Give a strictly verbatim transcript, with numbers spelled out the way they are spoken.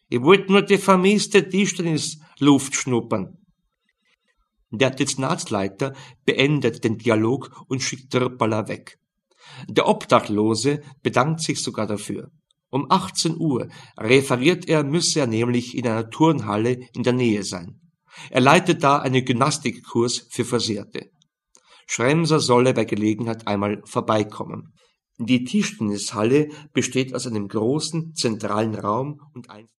Ich wollte nur die vermisste Tischtennisluft schnuppern. Der Dezernatsleiter beendet den Dialog und schickt Trpala weg. Der Obdachlose bedankt sich sogar dafür. Um achtzehn Uhr referiert er, müsse er nämlich in einer Turnhalle in der Nähe sein. Er leitet da einen Gymnastikkurs für Versehrte. Schremser solle bei Gelegenheit einmal vorbeikommen. Die Tischtennishalle besteht aus einem großen zentralen Raum und ein